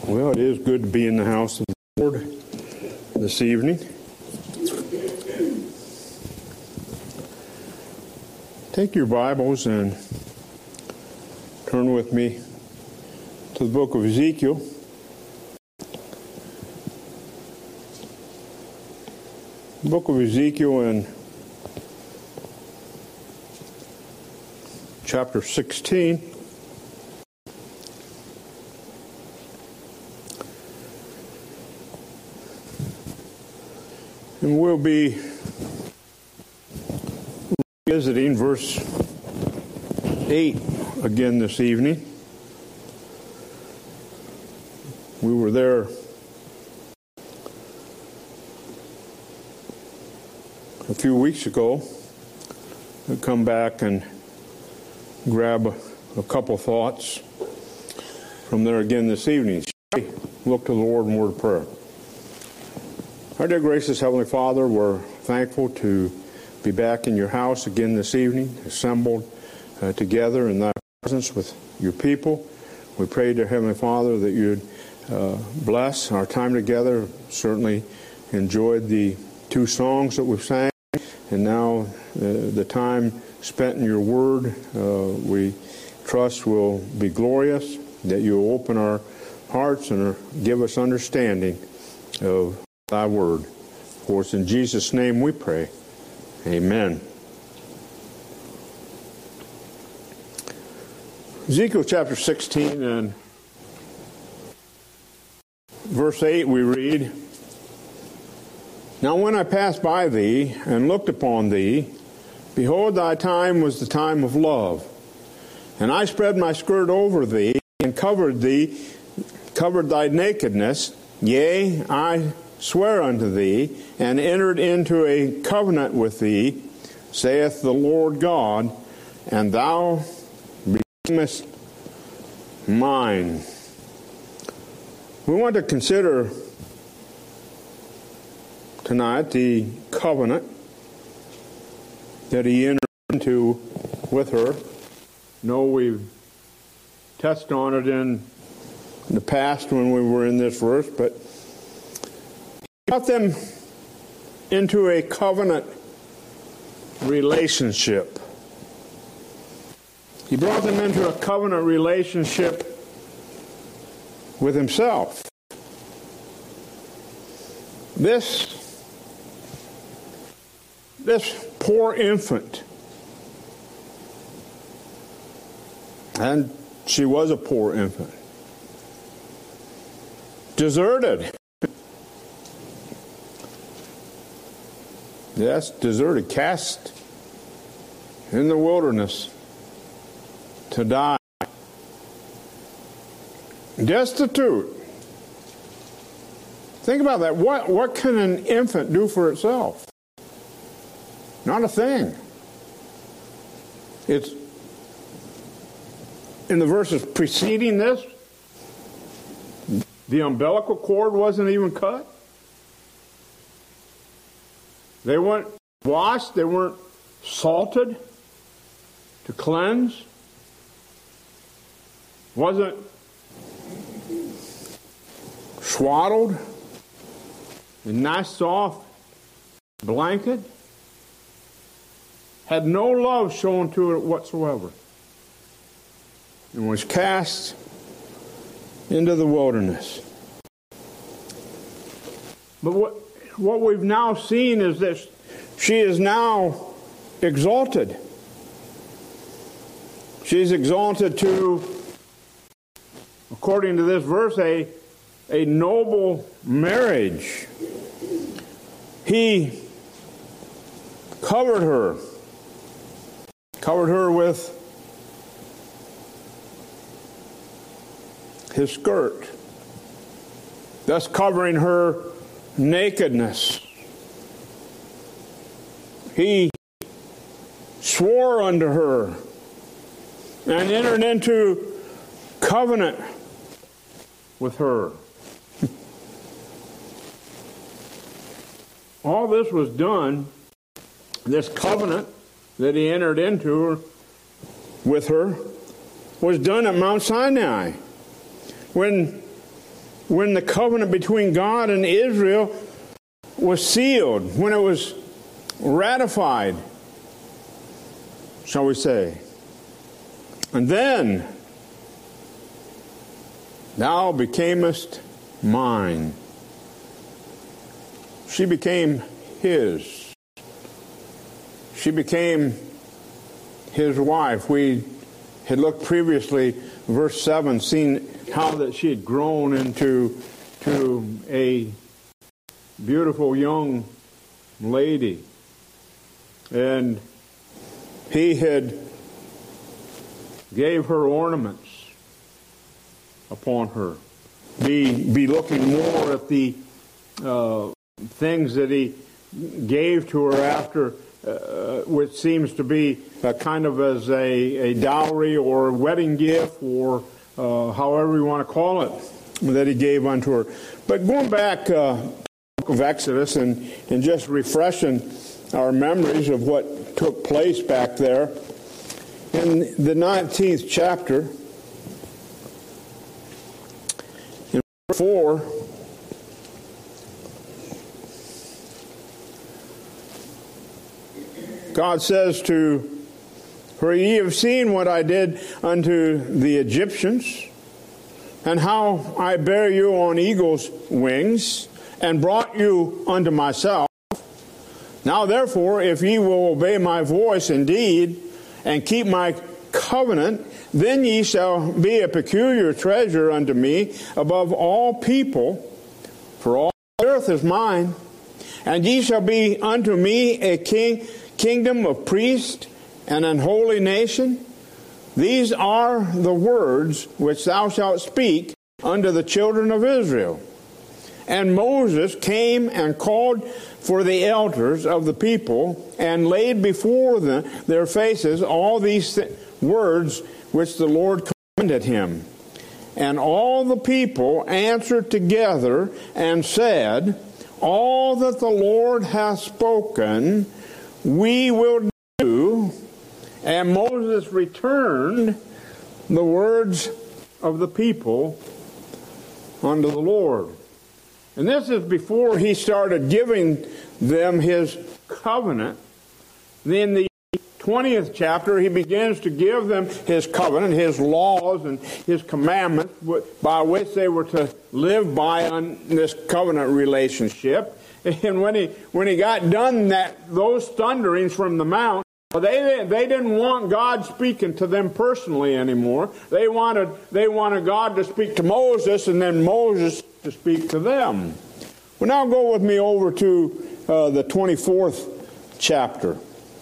Well, it is good to be in the house of the Lord this evening. Take your Bibles and turn with me to the book of Ezekiel. The book of Ezekiel in chapter 16. And we'll be visiting verse 8 again this evening. We were there a few weeks ago. We'll come back and grab a couple thoughts from there again this evening. Shall we look to the Lord in word of prayer? Our dear gracious Heavenly Father, we're thankful to be back in your house again this evening, assembled together in thy presence with your people. We pray, dear Heavenly Father, that you'd bless our time together. Certainly enjoyed the two songs that we've sang, and now the time spent in your word, we trust will be glorious, that you'll open our hearts and give us understanding of thy word. For it's in Jesus' name we pray. Amen. Ezekiel chapter 16 and verse 8 we read, "Now when I passed by thee and looked upon thee, behold, thy time was the time of love. And I spread my skirt over thee and covered thy nakedness. Yea, I swear unto thee, and entered into a covenant with thee, saith the Lord God, and thou becamest mine." We want to consider tonight the covenant that he entered into with her. No, we've touched on it in the past when we were in this verse, but brought them into a covenant relationship. He brought them into a covenant relationship with himself. This poor infant, and she was a poor infant, deserted. Yes, deserted, cast in the wilderness to die. Destitute. Think about that. What can an infant do for itself? Not a thing. It's in the verses preceding this, the umbilical cord wasn't even cut. They weren't washed, they weren't salted to cleanse. Wasn't swaddled in a nice soft blanket. Had no love shown to it whatsoever. And was cast into the wilderness. But what we've now seen is that she is now exalted. She's exalted to, according to this verse, a noble marriage. He covered her with his skirt, thus covering her nakedness. He swore unto her and entered into covenant with her. All this was done, this covenant that he entered into with her, was done at Mount Sinai, when when the covenant between God and Israel was sealed, when it was ratified, shall we say. And then, thou becamest mine. She became his. She became his wife. We had looked previously, verse 7, seen how that she had grown into a beautiful young lady. And he had gave her ornaments upon her. Be looking more at the things that he gave to her after, which seems to be kind of as a dowry or a wedding gift, or however you want to call it, that he gave unto her. But going back to the book of Exodus and just refreshing our memories of what took place back there, in the 19th chapter, in verse 4, God says to her, ye have seen what I did unto the Egyptians, and how I bare you on eagle's wings, and brought you unto myself. Now therefore, if ye will obey my voice indeed, and keep my covenant, then ye shall be a peculiar treasure unto me above all people, for all the earth is mine. And ye shall be unto me a kingdom of priests and an holy nation. These are the words which thou shalt speak unto the children of Israel. And Moses came and called for the elders of the people, and laid before their faces all these words which the Lord commanded him. And all the people answered together and said, all that the Lord hath spoken, we will do. And Moses returned the words of the people unto the Lord. And this is before he started giving them his covenant. In the 20th chapter, he begins to give them his covenant, his laws, and his commandments by which they were to live by on this covenant relationship. And when he got done those thunderings from the mount, they didn't want God speaking to them personally anymore. They wanted God to speak to Moses, and then Moses to speak to them. Well, now go with me over to the 24th chapter.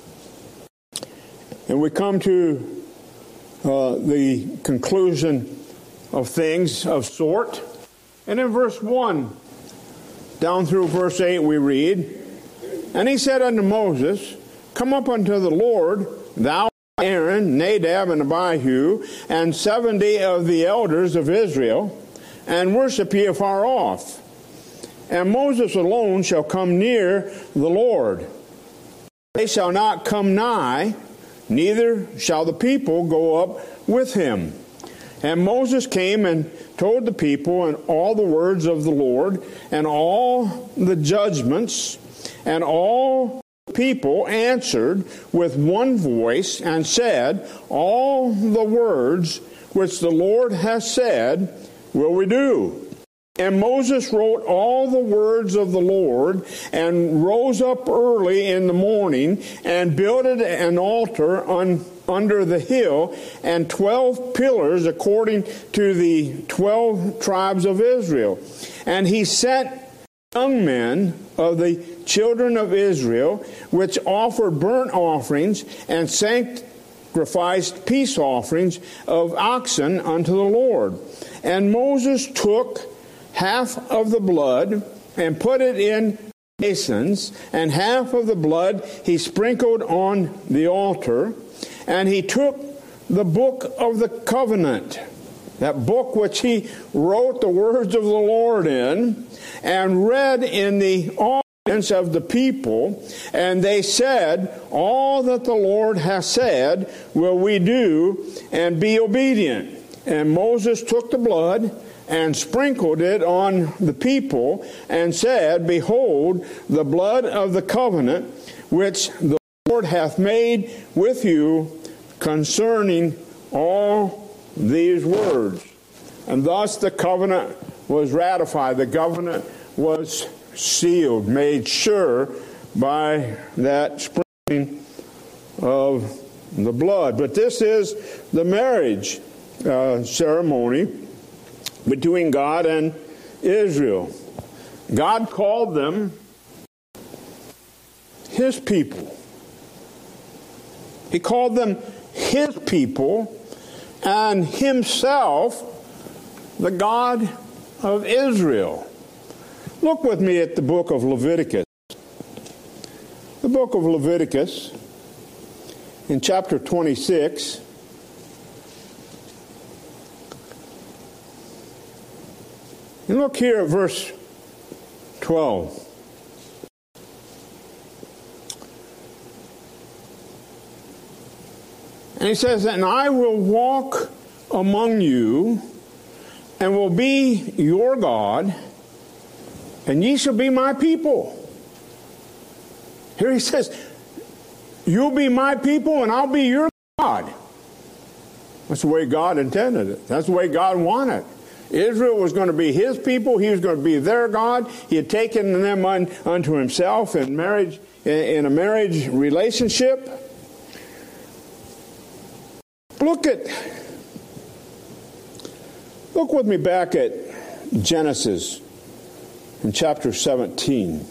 And we come to the conclusion of things of sort. And in verse 1, down through verse 8, we read, and he said unto Moses, come up unto the Lord, thou, Aaron, Nadab, and Abihu, and 70 of the elders of Israel, and worship ye afar off. And Moses alone shall come near the Lord. They shall not come nigh, neither shall the people go up with him. And Moses came and told the people and all the words of the Lord, and all the judgments, and all the people answered with one voice, and said, all the words which the Lord hath said will we do. And Moses wrote all the words of the Lord, and rose up early in the morning, and builded an altar under the hill, and 12 pillars according to the 12 tribes of Israel. And he sent young men of the children of Israel, which offered burnt offerings, and sacrificed peace offerings of oxen unto the Lord. And Moses took half of the blood and put it in basins, and half of the blood he sprinkled on the altar. And he took the book of the covenant, that book which he wrote the words of the Lord in, and read in the audience of the people. And they said, all that the Lord hath said will we do, and be obedient. And Moses took the blood and sprinkled it on the people, and said, Behold, the blood of the covenant which the Lord hath made with you concerning all these words. And thus the covenant was ratified. The covenant was sealed, made sure by that sprinkling of the blood. But this is the marriage ceremony between God and Israel. God called them His people. He called them His people, and Himself the God of Israel. Look with me at the book of Leviticus. The book of Leviticus, in chapter 26, and look here at verse 12. And he says, And I will walk among you, and will be your God, and ye shall be my people. Here he says, you'll be my people, and I'll be your God. That's the way God intended it. That's the way God wanted it. Israel was going to be His people. He was going to be their God. He had taken them unto Himself in marriage, in a marriage relationship. Look with me back at Genesis in chapter 17.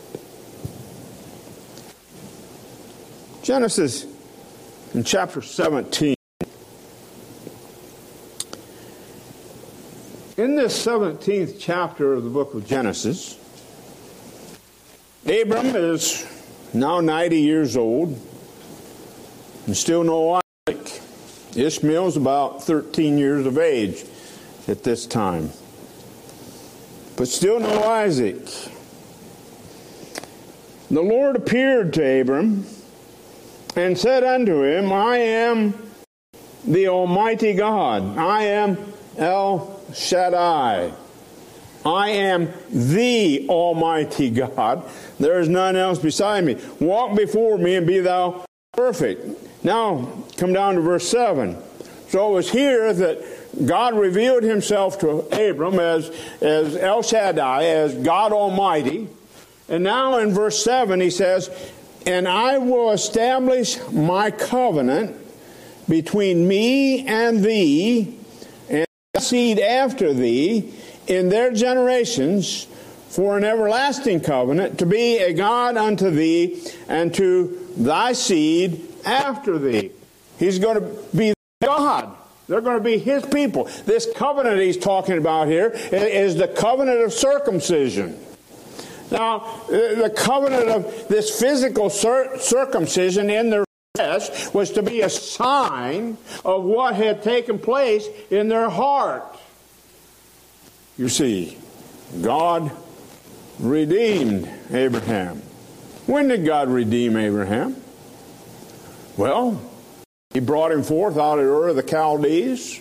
Genesis in chapter 17. In this 17th chapter of the book of Genesis, Abram is now 90 years old and still no Isaac. Ishmael's about 13 years of age at this time, but still no Isaac. The Lord appeared to Abram and said unto him, I am the Almighty God. I am El Shaddai. I am the Almighty God. There is none else beside me. Walk before me and be thou perfect. Now, come down to verse 7. So it was here that God revealed Himself to Abram as El Shaddai, as God Almighty. And now in verse 7 He says, And I will establish my covenant between me and thee, and thy seed after thee, in their generations, for an everlasting covenant, to be a God unto thee, and to thy seed after thee. He's going to be God. They're going to be His people. This covenant He's talking about here is the covenant of circumcision. Now, the covenant of this physical circumcision in their flesh was to be a sign of what had taken place in their heart. You see, God redeemed Abraham. When did God redeem Abraham? Well, He brought him forth out of Ur of the Chaldees.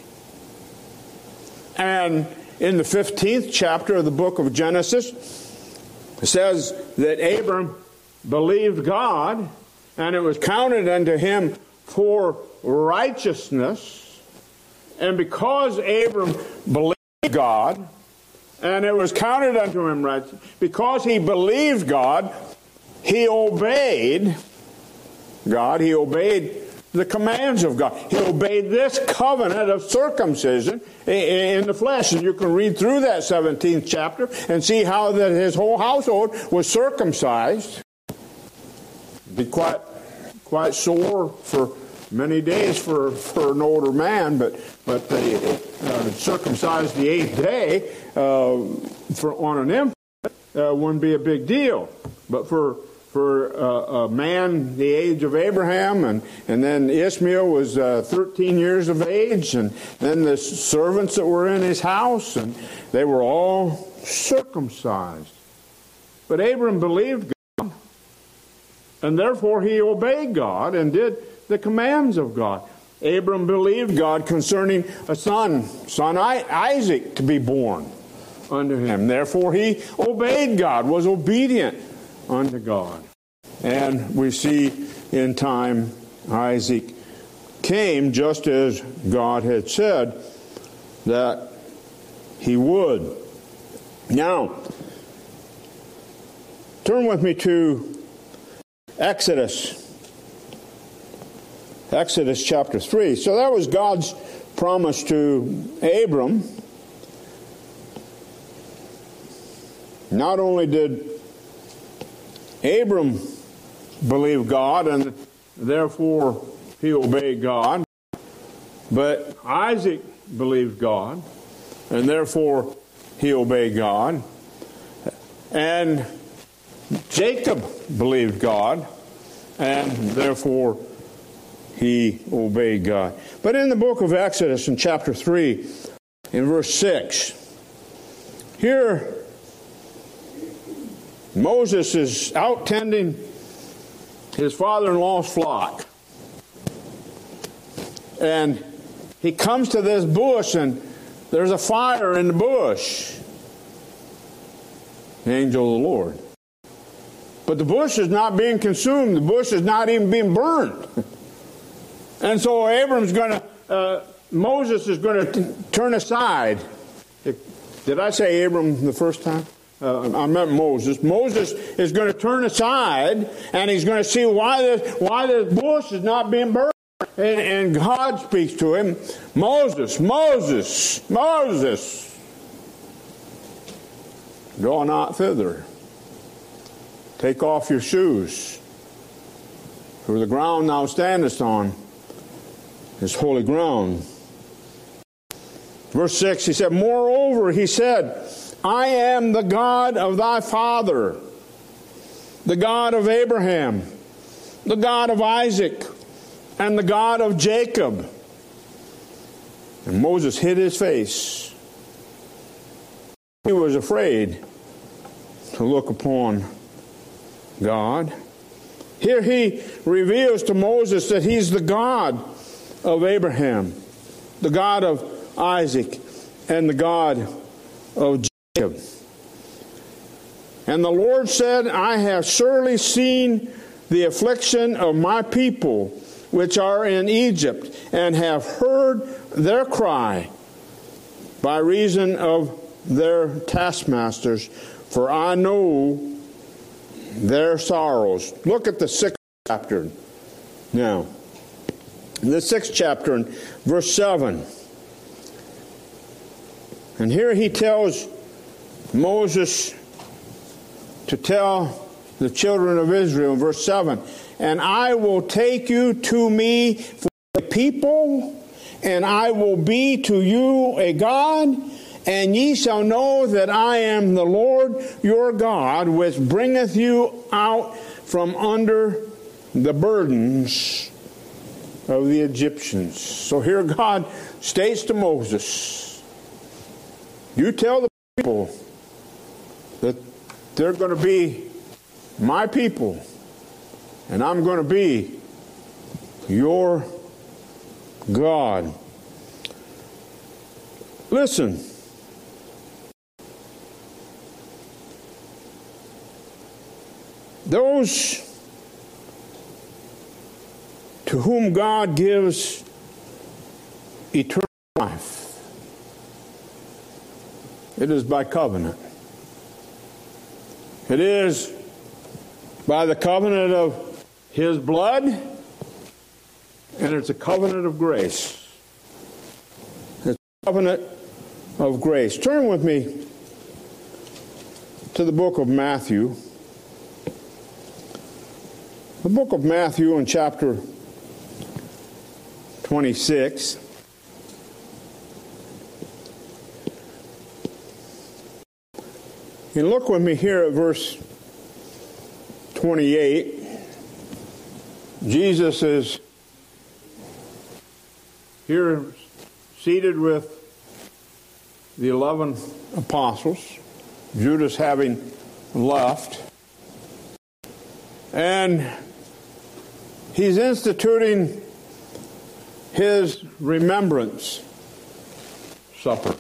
And in the 15th chapter of the book of Genesis, it says that Abram believed God, and it was counted unto him for righteousness. And because Abram believed God, and it was counted unto him righteousness, because he believed God, he obeyed God. He obeyed the commands of God. He obeyed this covenant of circumcision in the flesh. And you can read through that 17th chapter and see how that his whole household was circumcised. Be quite sore for many days for an older man, but they circumcised the 8th day on an infant wouldn't be a big deal. But for a man the age of Abraham, and then Ishmael was 13 years of age, and then the servants that were in his house, and they were all circumcised. But Abram believed God, and therefore he obeyed God and did the commands of God. Abram believed God concerning a son Isaac to be born unto him. Therefore he obeyed God, was obedient unto God. And we see in time Isaac came just as God had said that he would. Now, turn with me to Exodus chapter 3. So that was God's promise to Abram. Not only did Abram believe God and therefore he obeyed God, but Isaac believed God and therefore he obeyed God. And Jacob believed God and therefore he obeyed God. But in the book of Exodus in chapter 3, in verse 6, here Moses is out tending his father-in-law's flock. And he comes to this bush and there's a fire in the bush. The angel of the Lord. But the bush is not being consumed. The bush is not even being burned. And so Moses is going to turn aside. Did I say Abram the first time? I meant Moses. Moses is going to turn aside and he's going to see why the bush is not being burned. And God speaks to him, Moses, Moses, Moses, go not thither. Take off your shoes, for the ground thou standest on is holy ground. Verse 6, he said, moreover, he said, I am the God of thy father, the God of Abraham, the God of Isaac, and the God of Jacob. And Moses hid his face. He was afraid to look upon God. Here he reveals to Moses that he's the God of Abraham, the God of Isaac, and the God of Jacob. And the Lord said, I have surely seen the affliction of my people which are in Egypt, and have heard their cry by reason of their taskmasters, for I know their sorrows. Look at the 6th chapter now. In the 6th chapter, in verse 7. And here he tells Moses to tell the children of Israel, in verse 7, and I will take you to me for a people, and I will be to you a God, and ye shall know that I am the Lord your God, which bringeth you out from under the burdens of the Egyptians. So here God states to Moses, you tell the people that they're going to be my people, and I'm going to be your God. Listen. Those to whom God gives eternal life, it is by covenant. It is by the covenant of His blood, and it's a covenant of grace. It's a covenant of grace. Turn with me to the book of Matthew. The book of Matthew in chapter 26. And look with me here at verse 28. Jesus is here seated with the 11 apostles, Judas having left. And He's instituting his remembrance supper.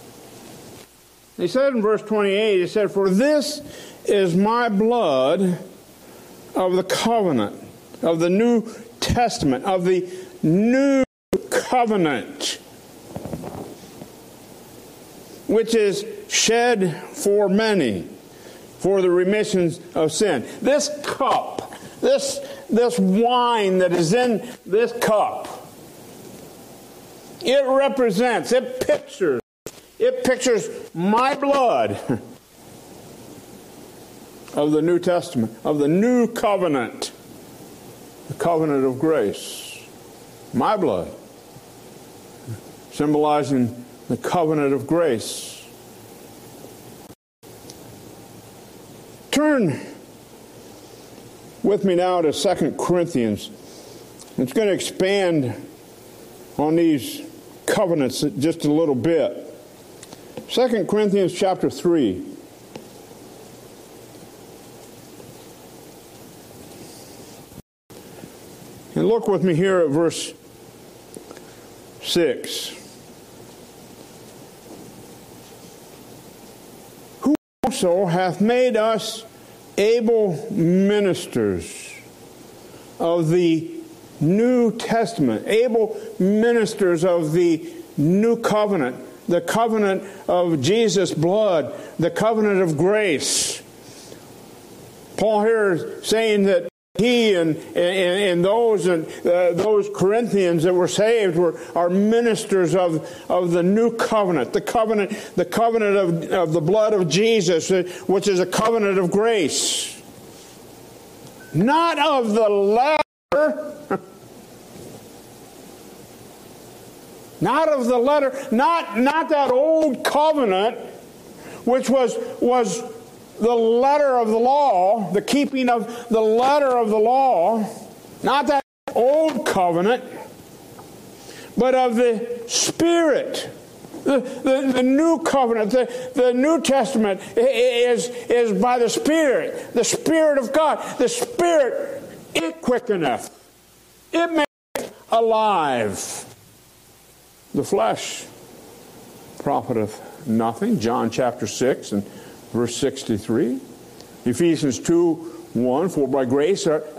He said in verse 28, he said, "For this is my blood of the covenant, of the New Testament, of the new covenant, which is shed for many for the remissions of sin." This cup, this wine that is in this cup, it represents, it pictures my blood of the New Testament, of the new covenant, the covenant of grace. My blood, symbolizing the covenant of grace. Turn with me now to 2 Corinthians. It's going to expand on these covenants just a little bit. 2 Corinthians chapter 3. And look with me here at verse 6. "Who also hath made us able ministers of the New Testament," able ministers of the new covenant, the covenant of Jesus' blood, the covenant of grace. Paul here is saying that he and those Corinthians that were saved are ministers of the new covenant, the covenant of the blood of Jesus, which is a covenant of grace, not of the letter. Not of the letter, not that old covenant, which was the letter of the law, the keeping of the letter of the law, not that old covenant, but of the Spirit. The new covenant, the New Testament is by the Spirit of God. The Spirit, it quickeneth. It maketh alive. The flesh profiteth nothing. John chapter 6 and verse 63. Ephesians 2:1, "For by grace are..."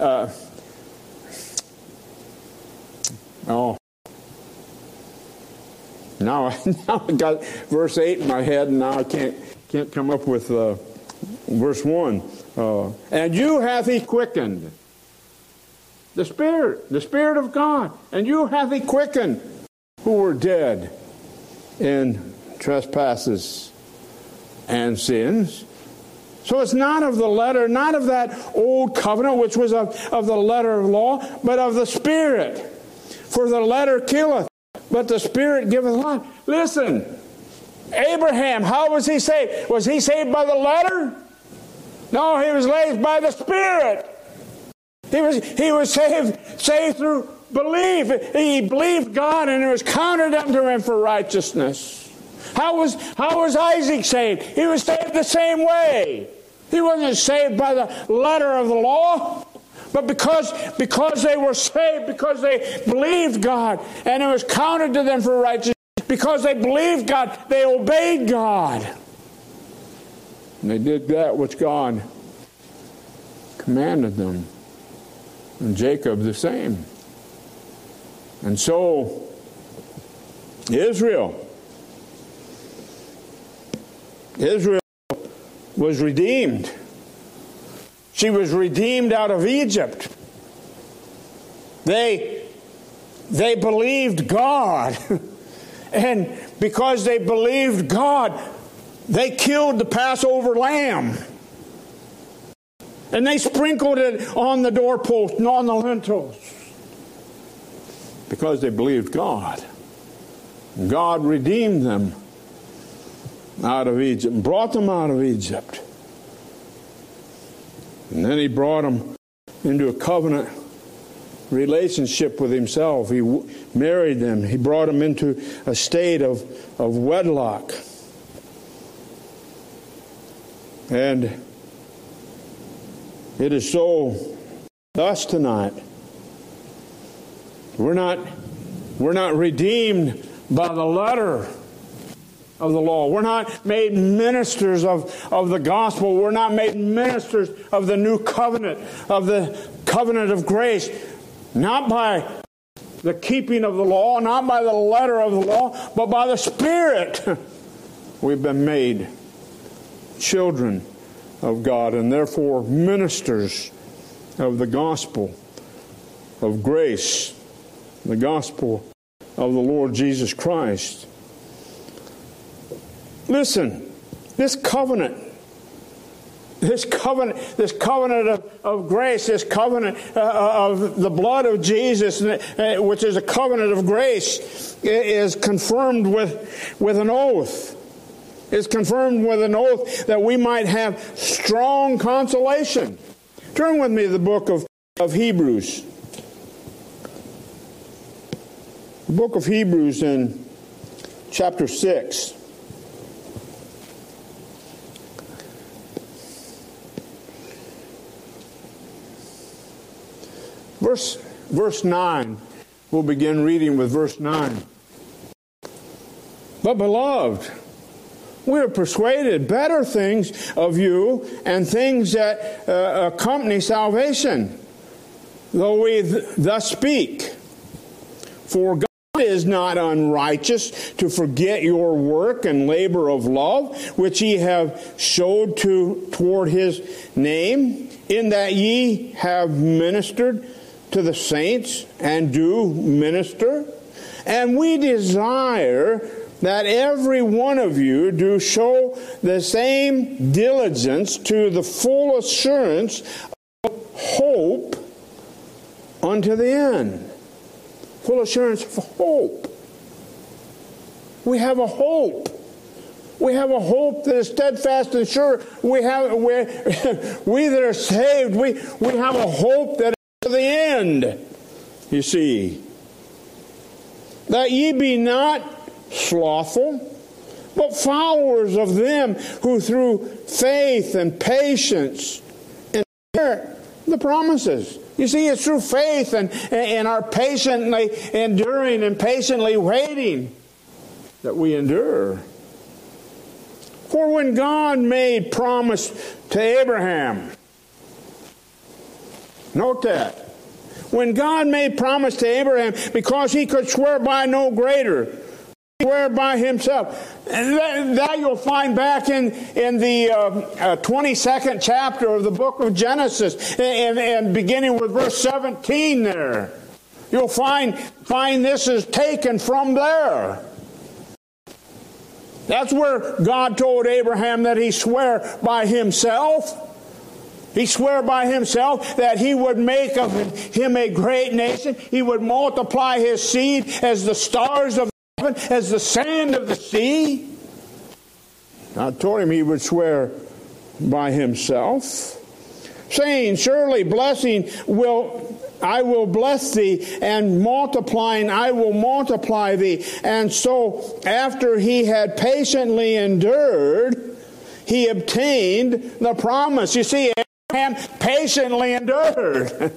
Now I got verse 8 in my head, and now I can't come up with verse 1. "And you hath he quickened." The Spirit of God. "And you hath he quickened, who were dead in trespasses and sins." So it's not of the letter, not of that old covenant, which was of the letter of law, but of the Spirit. "For the letter killeth, but the Spirit giveth life." Listen, Abraham, how was he saved? Was he saved by the letter? No, he was saved by the Spirit. He was saved through belief. He believed God, and it was counted unto him for righteousness. How was Isaac saved? He was saved the same way. He wasn't saved by the letter of the law, but because they were saved, because they believed God, and it was counted to them for righteousness. Because they believed God, they obeyed God. And they did that which God commanded them. And Jacob the same. And so, Israel was redeemed. She was redeemed out of Egypt. They believed God. And because they believed God, they killed the Passover lamb. And they sprinkled it on the doorpost and on the lintels. Because they believed God. God redeemed them out of Egypt and brought them out of Egypt. And then he brought them into a covenant relationship with himself. He married them. He brought them into a state of wedlock. And it is so with us tonight. We're not We're not redeemed by the letter of the law. We're not made ministers of the gospel. We're not made ministers of the new covenant, of the covenant of grace. Not by the keeping of the law, not by the letter of the law, but by the Spirit. We've been made children of God, and therefore ministers of the gospel of grace, the gospel of the Lord Jesus Christ. Listen, this covenant of grace, this covenant of the blood of Jesus, which is a covenant of grace, is confirmed with an oath. It's confirmed with an oath that we might have strong consolation. Turn with me to the book of Hebrews. The book of Hebrews in chapter 6. Verse 9. We'll begin reading with verse 9. But beloved, we are persuaded better things of you and things that accompany salvation, though we thus speak. For God is not unrighteous to forget your work and labor of love, which ye have showed toward his name, in that ye have ministered to the saints and do minister. And we desire that every one of you do show the same diligence to the full assurance of hope unto the end. Full assurance of hope. We have a hope. We have a hope that is steadfast and sure. We that are saved, we have a hope that is to the end. You see, that ye be not slothful, but followers of them who through faith and patience inherit the promises. You see, it's through faith and our patiently enduring and patiently waiting that we endure. For when God made promise to Abraham, note that, when God made promise to Abraham, because he could swear by no greater, swear by himself. And that you'll find back in the 22nd chapter of the book of Genesis, and beginning with verse 17 there. You'll find this is taken from there. That's where God told Abraham that he swore by himself. He swore by himself that he would make of him a great nation. He would multiply his seed as the stars of heaven, as the sand of the sea. God told him he would swear by himself, saying, surely blessing I will bless thee, and multiplying I will multiply thee. And so after he had patiently endured, he obtained the promise. You see, Abraham patiently endured.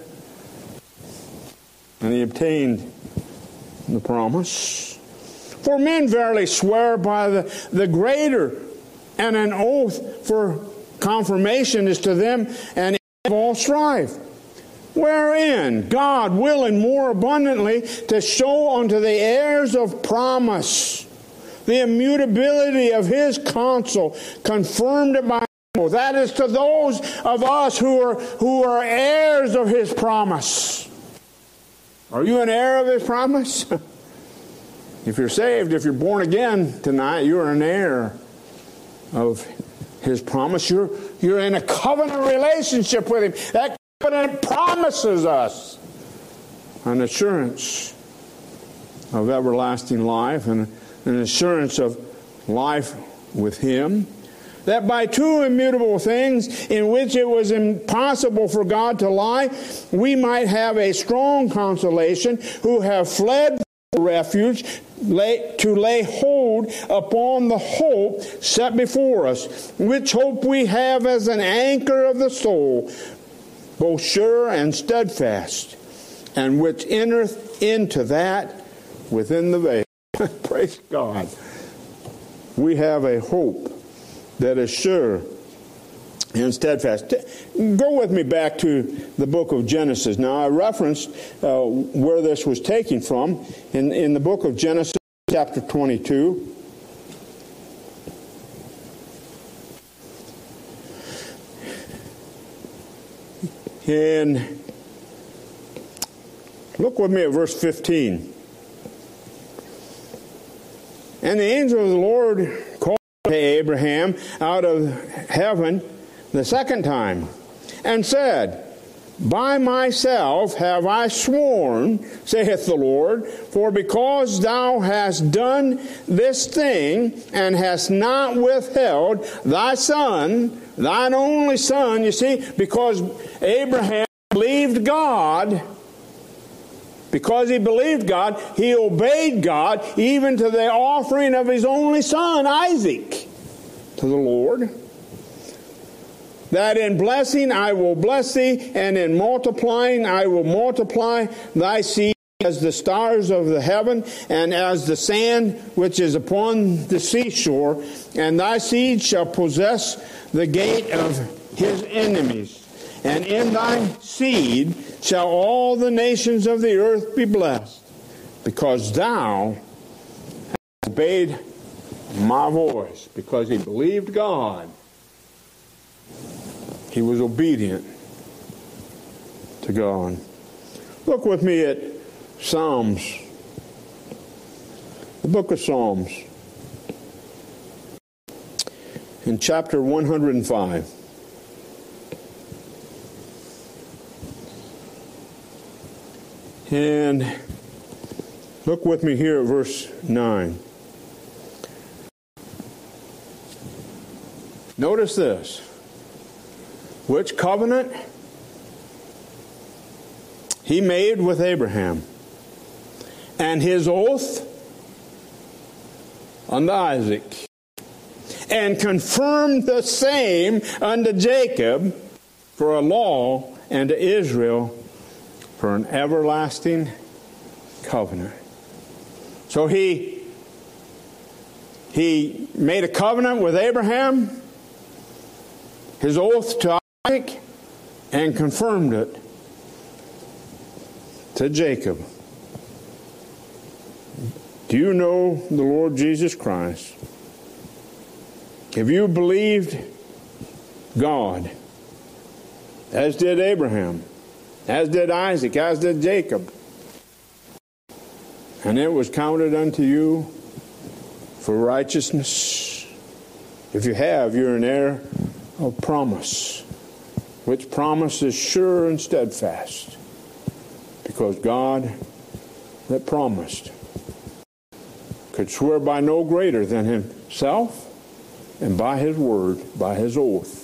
And he obtained the promise. For men verily swear by the greater, and an oath for confirmation is to them an end of all strife. Wherein God willing more abundantly to show unto the heirs of promise the immutability of his counsel, confirmed it by oath. That is to those of us who are heirs of his promise. Are you an heir of his promise? If you're saved, if you're born again tonight, you're an heir of his promise. You're in a covenant relationship with him. That covenant promises us an assurance of everlasting life and an assurance of life with him. That by two immutable things in which it was impossible for God to lie, we might have a strong consolation who have fled for refuge to lay hold upon the hope set before us, which hope we have as an anchor of the soul, both sure and steadfast, and which entereth into that within the veil. Praise God. We have a hope that is sure and steadfast. Go with me back to the book of Genesis. Now, I referenced where this was taken from in the book of Genesis, chapter 22. And look with me at verse 15. And the angel of the Lord called to Abraham out of heaven the second time, and said, By myself have I sworn, saith the Lord, for because thou hast done this thing, and hast not withheld thy son, thine only son, you see, because Abraham believed God. Because he believed God, he obeyed God, even to the offering of his only son, Isaac, to the Lord. That in blessing I will bless thee, and in multiplying I will multiply thy seed as the stars of the heaven, and as the sand which is upon the seashore. And thy seed shall possess the gate of his enemies. And in thy seed shall all the nations of the earth be blessed, because thou hast obeyed my voice. Because he believed God, he was obedient to God. Look with me at Psalms, the book of Psalms, in chapter 105. And look with me here at verse 9. Notice this. Which covenant he made with Abraham, and his oath unto Isaac, and confirmed the same unto Jacob for a law, and to Israel for an everlasting covenant. So he made a covenant with Abraham, his oath to Isaac, and confirmed it to Jacob. Do you know the Lord Jesus Christ? Have you believed God, as did Abraham, as did Isaac, as did Jacob? And it was counted unto you for righteousness. If you have, you're an heir of promise, which promise is sure and steadfast, because God that promised could swear by no greater than himself, and by his word, by his oath,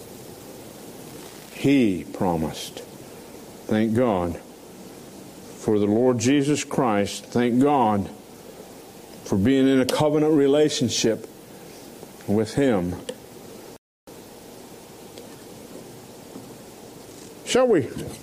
he promised. Thank God for the Lord Jesus Christ. Thank God for being in a covenant relationship with him. Shall we